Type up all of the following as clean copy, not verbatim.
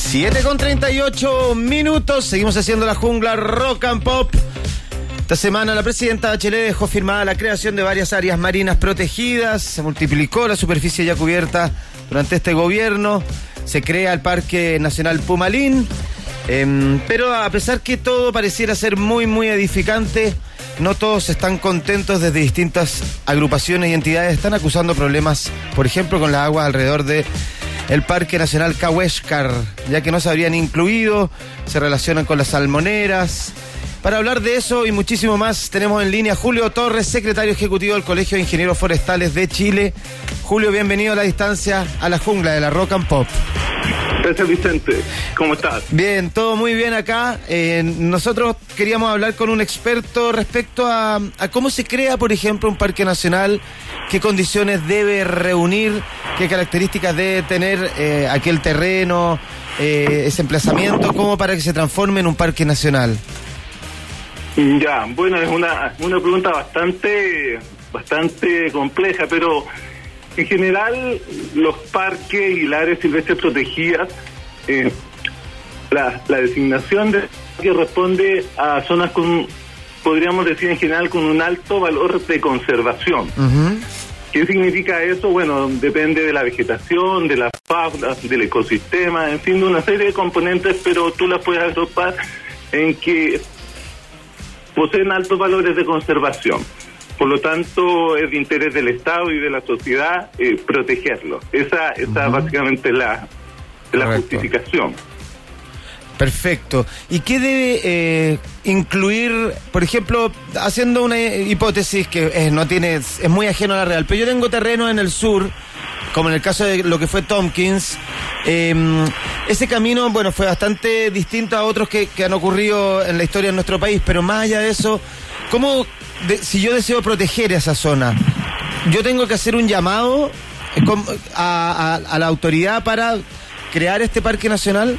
7:38, seguimos haciendo la jungla Rock and Pop. Esta semana la presidenta Bachelet dejó firmada la creación de varias áreas marinas protegidas, se multiplicó la superficie ya cubierta durante este gobierno, se crea el Parque Nacional Pumalín, pero a pesar que todo pareciera ser muy edificante, no todos están contentos. Desde distintas agrupaciones y entidades están acusando problemas, por ejemplo, con las aguas alrededor de el Parque Nacional Cahuéscar, ya que no se habrían incluido, se relacionan con las salmoneras. Para hablar de eso y muchísimo más, tenemos en línea a Julio Torres, secretario ejecutivo del Colegio de Ingenieros Forestales de Chile. Julio, bienvenido a la distancia a la jungla de la Rock and Pop. Gracias, Vicente. ¿Cómo estás? Bien, todo muy bien acá. Nosotros queríamos hablar con un experto respecto a cómo se crea, por ejemplo, un parque nacional, qué condiciones debe reunir, qué características debe tener aquel terreno, ese emplazamiento, como para que se transforme en un parque nacional. Ya, bueno, es una pregunta bastante compleja, pero en general los parques y las áreas silvestres protegidas, la designación de que responde a zonas con, podríamos decir en general, con un alto valor de conservación. Uh-huh. ¿Qué significa eso? Bueno, depende de la vegetación, de la fauna, del ecosistema, en fin, de una serie de componentes, pero tú las puedes agrupar en que poseen altos valores de conservación. Por lo tanto, es de interés del Estado y de la sociedad protegerlo. Esa básicamente la justificación. Perfecto. ¿Y qué debe incluir, por ejemplo, haciendo una hipótesis que es muy ajeno a la real, pero yo tengo terreno en el sur, como en el caso de lo que fue Tompkins, ese camino, bueno, fue bastante distinto a otros que han ocurrido en la historia de nuestro país, pero más allá de eso, si yo deseo proteger esa zona, yo tengo que hacer un llamado a la autoridad para crear este parque nacional?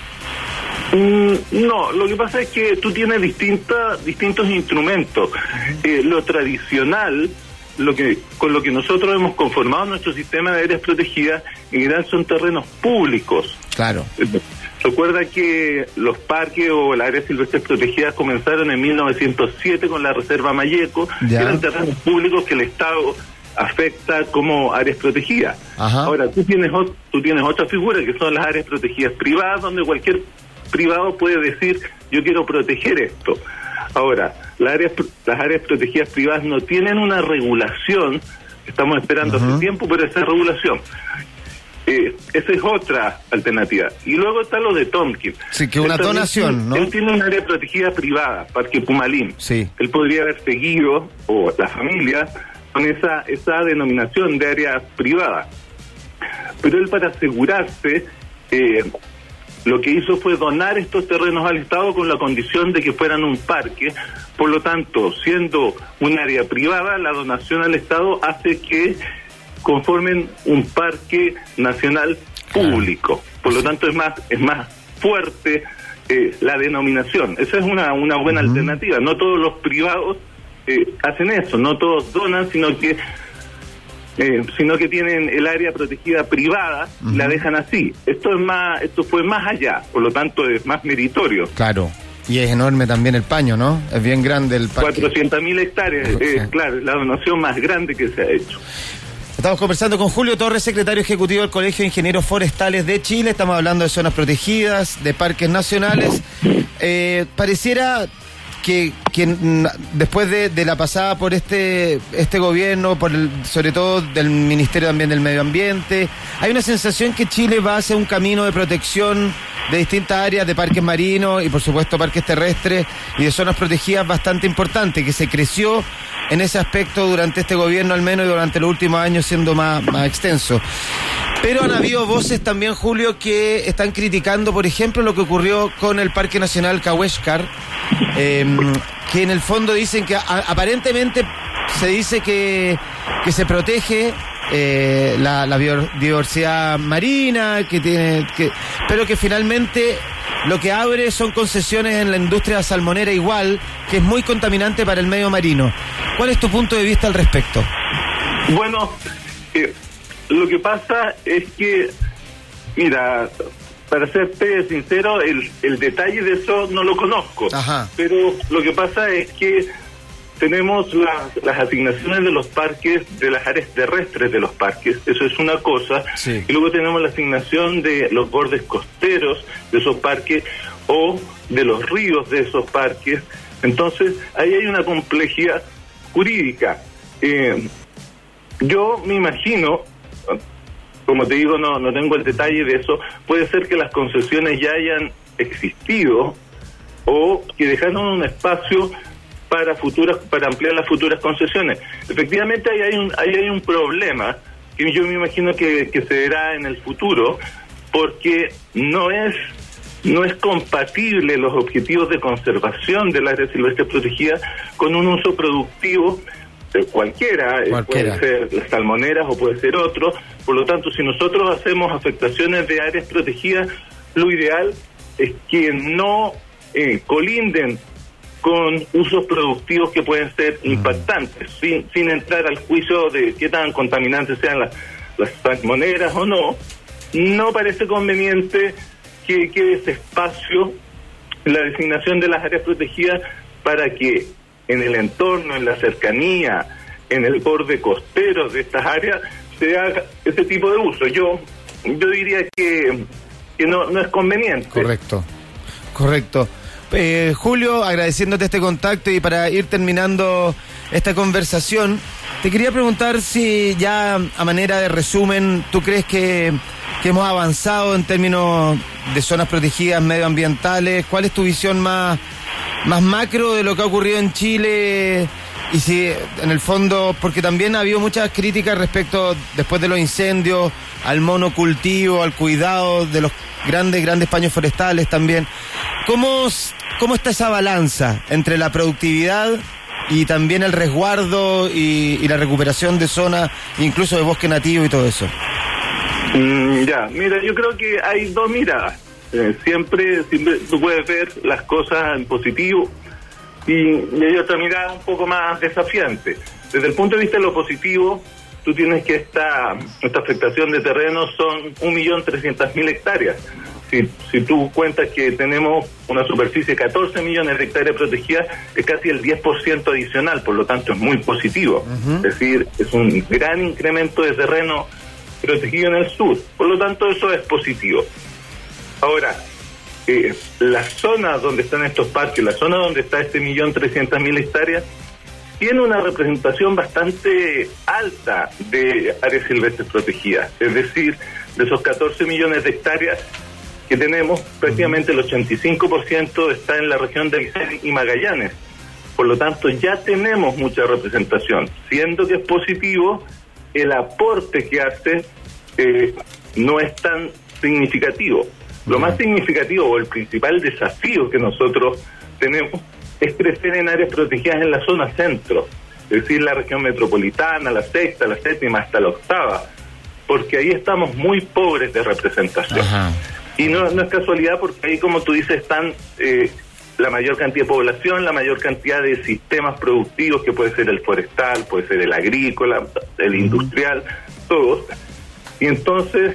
No, lo que pasa es que tú tienes distintos instrumentos. Lo tradicional, con lo que nosotros hemos conformado nuestro sistema de áreas protegidas, en general son terrenos públicos. Claro. Recuerda que los parques o las áreas silvestres protegidas comenzaron en 1907 con la Reserva Mayeco, que eran terrenos públicos que el Estado afecta como áreas protegidas. Ajá. Ahora, tú tienes otra figura que son las áreas protegidas privadas, donde cualquier privado puede decir, yo quiero proteger esto. Ahora, las áreas protegidas privadas no tienen una regulación, estamos esperando hace tiempo por esa regulación. Esa es otra alternativa. Y luego está lo de Tompkins. Sí, que una donación, ¿no? Él tiene una área protegida privada, Parque Pumalín. Sí. Él podría haber seguido, o la familia, con esa denominación de área privada. Pero él, para asegurarse, lo que hizo fue donar estos terrenos al Estado con la condición de que fueran un parque. Por lo tanto, siendo un área privada, la donación al Estado hace que conformen un parque nacional público. Por lo tanto, es más fuerte la denominación. Esa es una buena alternativa. No todos los privados hacen eso, no todos donan, sino que tienen el área protegida privada, la dejan así. Esto fue más allá, por lo tanto es más meritorio. Claro, y es enorme también el paño, ¿no? Es bien grande el parque. 400.000 hectáreas, claro, la donación más grande que se ha hecho. Estamos conversando con Julio Torres, secretario ejecutivo del Colegio de Ingenieros Forestales de Chile. Estamos hablando de zonas protegidas, de parques nacionales. Pareciera que después de la pasada por este gobierno, sobre todo del Ministerio también del Medio Ambiente, hay una sensación que Chile va hacia un camino de protección de distintas áreas, de parques marinos y por supuesto parques terrestres y de zonas protegidas bastante importante, que se creció en ese aspecto durante este gobierno, al menos, y durante los últimos años siendo más extenso. Pero han habido voces también, Julio, que están criticando, por ejemplo, lo que ocurrió con el Parque Nacional Cahuéscar, que en el fondo dicen que aparentemente se dice que se protege la biodiversidad marina, pero que finalmente lo que abre son concesiones en la industria salmonera igual, que es muy contaminante para el medio marino. ¿Cuál es tu punto de vista al respecto? Bueno, lo que pasa es que, mira, Para serte sincero, el detalle de eso no lo conozco. Ajá. Pero lo que pasa es que tenemos las asignaciones de los parques, de las áreas terrestres de los parques, eso es una cosa, sí. Y luego tenemos la asignación de los bordes costeros de esos parques o de los ríos de esos parques. Entonces, ahí hay una complejidad jurídica. Yo me imagino, como te digo, no tengo el detalle de eso, puede ser que las concesiones ya hayan existido o que dejaron un espacio para ampliar las futuras concesiones. Efectivamente, ahí hay un problema que yo me imagino que se verá en el futuro, porque no es compatible los objetivos de conservación del área silvestre protegida con un uso productivo cualquiera. Puede ser las salmoneras o puede ser otro. Por lo tanto, si nosotros hacemos afectaciones de áreas protegidas, lo ideal es que no colinden con usos productivos que pueden ser impactantes, sin entrar al juicio de qué tan contaminantes sean las salmoneras o no. No parece conveniente que quede ese espacio en la designación de las áreas protegidas para que en el entorno, en la cercanía, en el borde costero de estas áreas se haga ese tipo de uso. Yo diría que no es conveniente. Correcto. Julio, agradeciéndote este contacto y para ir terminando esta conversación, te quería preguntar si ya a manera de resumen, ¿tú crees que hemos avanzado en términos de zonas protegidas medioambientales? ¿Cuál es tu visión más macro de lo que ha ocurrido en Chile? Y si en el fondo, porque también ha habido muchas críticas respecto, después de los incendios, al monocultivo, al cuidado de los grandes paños forestales también. ¿Cómo está esa balanza entre la productividad y también el resguardo y la recuperación de zonas, incluso de bosque nativo y todo eso? Mira, yo creo que hay dos miradas. Siempre tú puedes ver las cosas en positivo y hay otra mirada un poco más desafiante. Desde el punto de vista de lo positivo, tú tienes que esta afectación de terreno son 1.300.000 hectáreas. Si tú cuentas que tenemos una superficie de 14 millones de hectáreas protegidas, es casi el 10% adicional, por lo tanto es muy positivo. Es decir, es un gran incremento de terreno protegido en el sur, por lo tanto eso es positivo. Ahora, la zona donde están estos parques, la zona donde está 1.300.000 hectáreas, tiene una representación bastante alta de áreas silvestres protegidas, es decir, de esos 14 millones de hectáreas que tenemos, prácticamente el 85% está en la región de Aysén y Magallanes. Por lo tanto, ya tenemos mucha representación. Siendo que es positivo, el aporte que hace no es tan significativo. Lo más significativo o el principal desafío que nosotros tenemos es crecer en áreas protegidas en la zona centro, es decir, la región metropolitana, la sexta, la séptima, hasta la octava, porque ahí estamos muy pobres de representación. Ajá. Y no es casualidad, porque ahí, como tú dices, están la mayor cantidad de población, la mayor cantidad de sistemas productivos, que puede ser el forestal, puede ser el agrícola, el industrial, todos. Y entonces,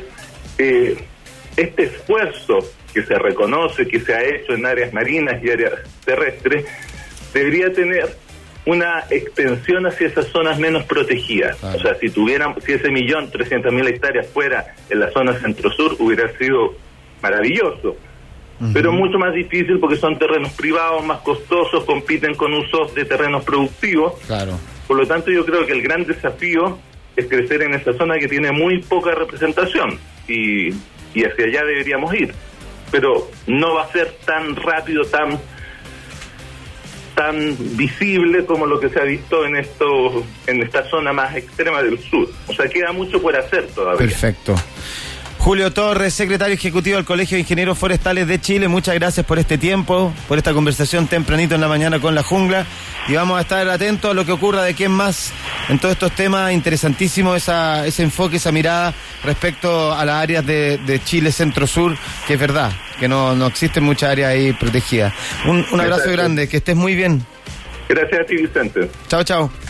este esfuerzo que se reconoce, que se ha hecho en áreas marinas y áreas terrestres, debería tener una extensión hacia esas zonas menos protegidas. Claro. O sea, si ese 1.300.000 hectáreas fuera en la zona centro-sur, hubiera sido maravilloso, pero mucho más difícil porque son terrenos privados, más costosos, compiten con usos de terrenos productivos. Claro. Por lo tanto, yo creo que el gran desafío es crecer en esa zona que tiene muy poca representación y hacia allá deberíamos ir, pero no va a ser tan rápido, tan visible como lo que se ha visto en esta zona más extrema del sur. O sea, queda mucho por hacer todavía. Perfecto. Julio Torres, secretario ejecutivo del Colegio de Ingenieros Forestales de Chile, muchas gracias por este tiempo, por esta conversación tempranito en la mañana con La Jungla, y vamos a estar atentos a lo que ocurra de quién más en todos estos temas. Interesantísimo ese enfoque, esa mirada respecto a las áreas de Chile centro-sur, que es verdad, que no existen muchas áreas ahí protegidas. Un abrazo grande, que estés muy bien. Gracias a ti, Vicente. Chao.